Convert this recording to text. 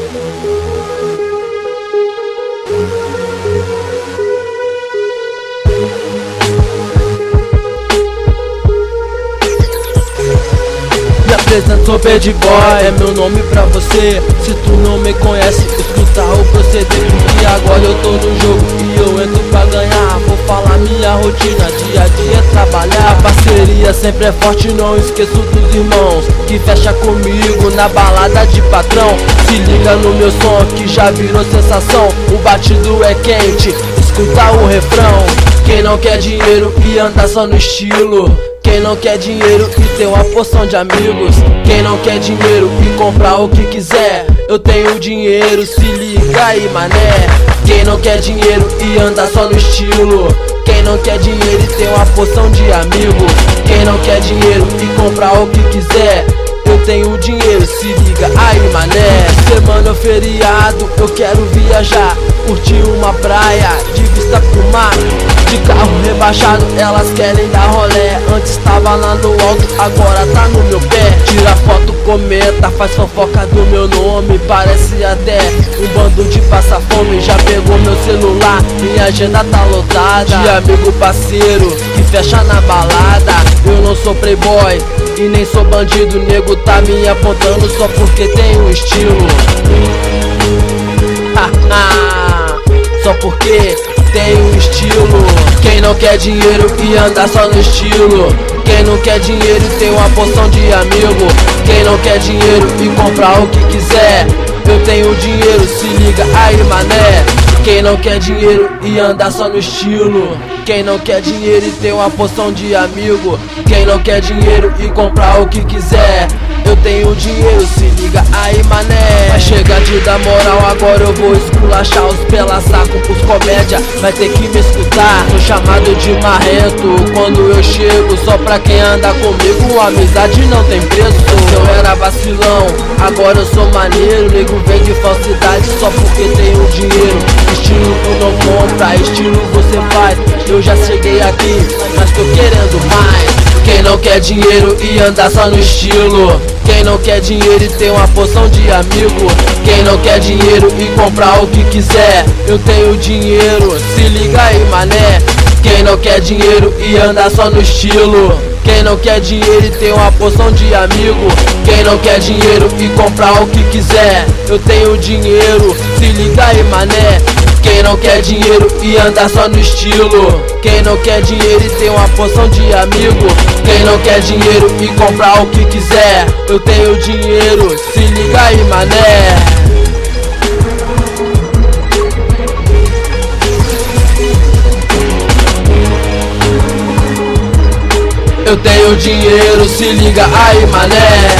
Sou Bad Boy, é meu nome pra você. Se tu não me conhece, escuta o proceder. Porque agora eu tô no jogo e eu entro pra ganhar. Vou falar minha rotina, dia a dia é trabalhar. A parceria sempre é forte, não esqueço dos irmãos que fecha comigo na balada de patrão. Se liga no meu som que já virou sensação. O batido é quente, escuta o refrão. Quem não quer dinheiro e anda só no estilo. Quem não quer dinheiro e ter uma porção de amigos. Quem não quer dinheiro e comprar o que quiser. Eu tenho dinheiro, se liga aí mané. Quem não quer dinheiro e anda só no estilo. Quem não quer dinheiro e ter uma porção de amigos. Quem não quer dinheiro e comprar o que quiser. Eu tenho dinheiro, se liga aí mané. Semana feriado, eu quero viajar. Curtir uma praia, de vista pro mar. De carro rebaixado, elas querem dar rolé. Antes tava lá no alto, agora tá no meu pé. Tira foto, comenta, faz fofoca do meu nome. Parece até um bando de passa-fome. Já pegou meu celular, minha agenda tá lotada. De amigo parceiro, que fecha na balada. Eu não sou playboy e nem sou bandido. Nego tá me apontando só porque tenho estilo. Só porque tenho estilo. Quem não quer dinheiro e anda só no estilo. Quem não quer dinheiro e tem uma porção de amigo. Quem não quer dinheiro e comprar o que quiser. Eu tenho dinheiro, se liga aí mané. Quem não quer dinheiro e anda só no estilo. Quem não quer dinheiro e tem uma porção de amigo. Quem não quer dinheiro e comprar o que quiser. Eu tenho dinheiro, se liga aí mané. Vai chegar de dar moral, agora eu vou esculachar os pela saco pros comédia. Vai ter que me escutar, sou chamado de marrento quando eu chego. Só pra quem anda comigo, amizade não tem preço. Eu era vacilão, agora eu sou maneiro. Nego vem de falsidade só porque tenho dinheiro. Estilo tu não compra, estilo você faz. Eu já cheguei aqui, mas tô querendo mais. Quem não quer dinheiro e anda só no estilo. Quem não quer dinheiro e tem uma porção de amigo. Quem não quer dinheiro e comprar o que quiser. Eu tenho dinheiro, se liga aí mané. Quem não quer dinheiro e anda só no estilo. Quem não quer dinheiro e tem uma porção de amigo. Quem não quer dinheiro e comprar o que quiser. Eu tenho dinheiro, se liga aí mané. Quem não quer dinheiro e anda só no estilo. Quem não quer dinheiro e tem uma porção de amigo. Quem não quer dinheiro e comprar o que quiser. Eu tenho dinheiro, se liga aí mané. Eu tenho dinheiro, se liga aí mané.